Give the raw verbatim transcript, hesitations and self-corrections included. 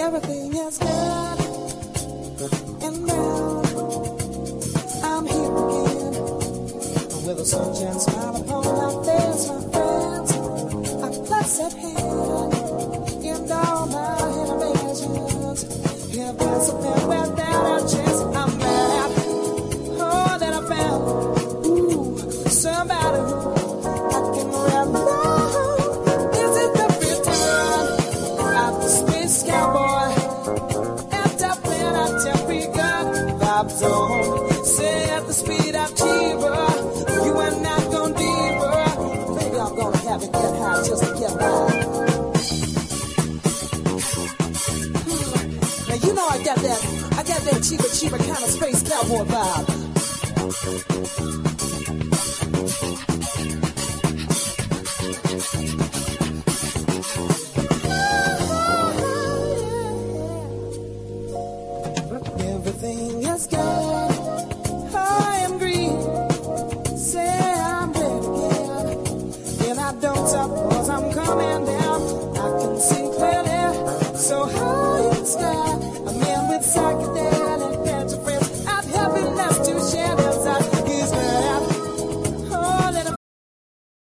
Everything is good, and now I'm here again with a sunshine smile upon my face, my friends. A blessed hand in all my innovations. Here there's something without a chance. I'm mad, oh, that I found, ooh, somebody who I can rely on. This is the return of the space cowboy. Vibes on, say at the speed of Cheever, you and not gonna deeper. Maybe I'm gonna have it get high just to get by. Hmm. Now you know I got that, I got that cheaper, cheaper kind of space cowboy vibe. Everything is good. I am green. Say I'm ready again. And I don't stop